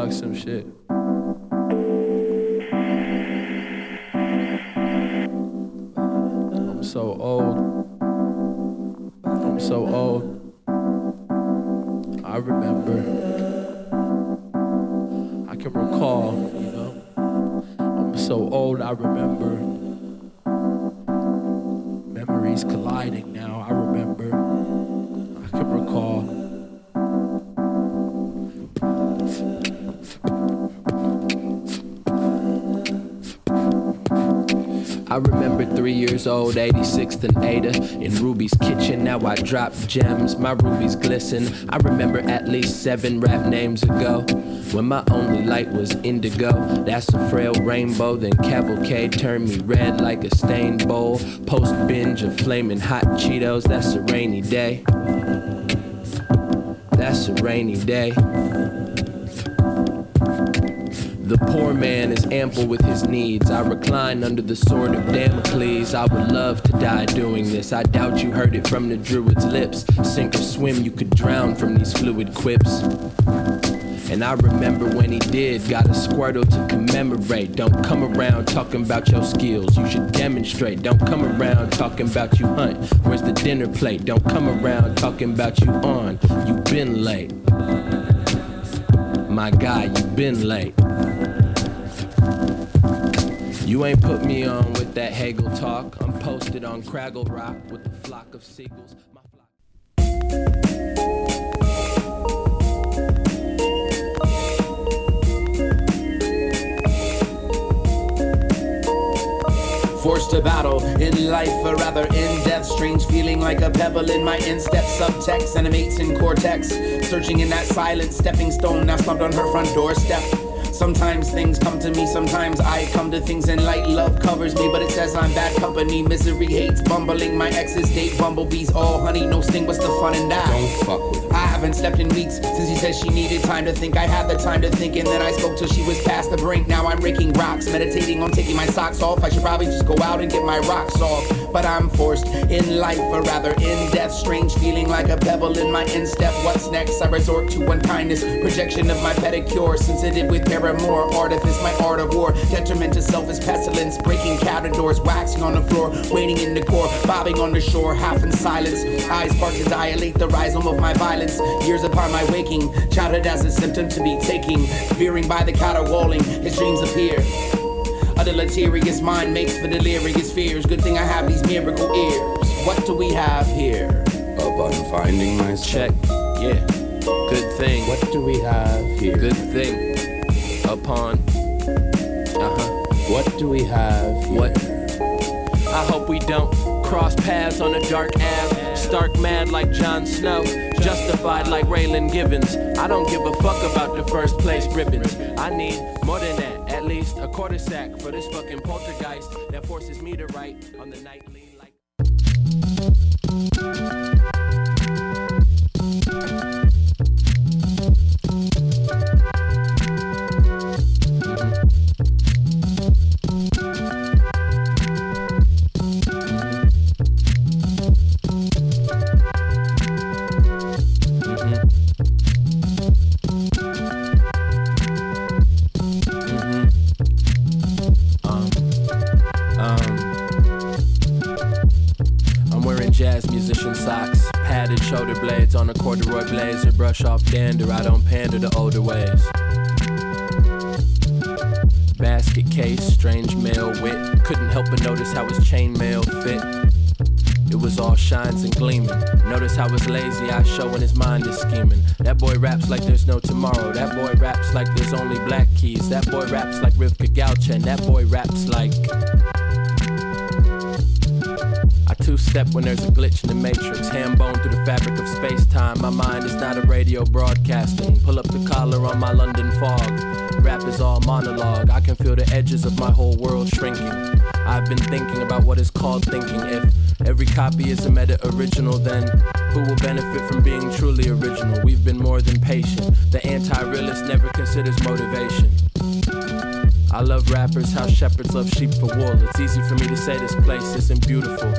talk some shit. I'm so old. I'm so old. I remember. I can recall, you know. I'm so old, I remember. Memories colliding now, I remember. I can recall. I remember 3 years old, 86th and Ada, in Ruby's kitchen. Now I drop gems, my rubies glisten. I remember at least 7 rap names ago, when my only light was indigo. That's a frail rainbow, then Cavalcade turned me red like a stained bowl. Post binge of flaming hot Cheetos, that's a rainy day. That's a rainy day. The poor man is ample with his needs. I recline under the sword of Damocles. I would love to die doing this. I doubt you heard it from the druid's lips. Sink or swim, you could drown from these fluid quips. And I remember when he did, got a Squirtle to commemorate. Don't come around talking about your skills, you should demonstrate. Don't come around talking about you hunt, where's the dinner plate? Don't come around talking about you on, you been late. My guy, you been late. You ain't put me on with that Hegel talk. I'm posted on Craggle Rock with a flock of seagulls. Forced to battle in life or rather in death. Strange feeling like a pebble in my instep. Subtext animates in cortex. Searching in that silent stepping stone now slumped on her front doorstep. Sometimes things come to me, sometimes I come to things and light love covers me, but it says I'm bad company. Misery hates bumbling, my exes date bumblebees. All honey, no sting, what's the fun in that? Don't fuck with me. I haven't slept in weeks since he said she needed time to think. I had the time to think and then I spoke till she was past the brink. Now I'm raking rocks, meditating on taking my socks off. I should probably just go out and get my rocks off, but I'm forced in life or rather in death. Strange feeling like a pebble in my instep. What's next? I resort to unkindness, projection of my pedicure, sensitive with more artifice, my art of war. Detriment to self is pestilence, breaking cabin doors, waxing on the floor, waiting in the core, bobbing on the shore, half in silence. Eyes spark to dilate the rhizome of my violence. Years upon my waking, childhood as a symptom to be taking. Veering by the caterwauling, his dreams appear. A deleterious mind makes for delirious fears. Good thing I have these miracle ears. What do we have here? Upon finding myself. Check, yeah, good thing. What do we have here? Good thing. Upon, What do we have here? What? I hope we don't cross paths on a dark Ave. Stark mad like Jon Snow, justified like Raylan Givens. I don't give a fuck about the first place ribbons. I need more than that, at least a quarter sack for this fucking poltergeist that forces me to write on the nightly like. Socks, padded shoulder blades on a corduroy blazer, brush off dander, I don't pander to older ways. Basket case, strange male wit, couldn't help but notice how his chainmail fit. It was all shines and gleaming. Notice how his lazy eyes show when his mind is scheming. That boy raps like there's no tomorrow. That boy raps like there's only black keys. That boy raps like Rivka Gaucha, and that boy raps like I two-step when there's a glitch in the matrix. Ham-bone through the fabric of space-time. My mind is not a radio broadcasting. Pull up the collar on my London fog. Rap is all monologue. I can feel the edges of my whole world shrinking. I've been thinking about what is called thinking. If every copy is a meta-original, then who will benefit from being truly original? We've been more than patient. The anti-realist never considers motivation. I love rappers, how shepherds love sheep for wool. It's easy for me to say this place isn't beautiful.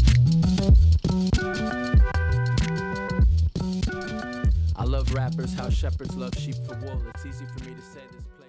I love rappers, how shepherds love sheep for wool. It's easy for me to say this place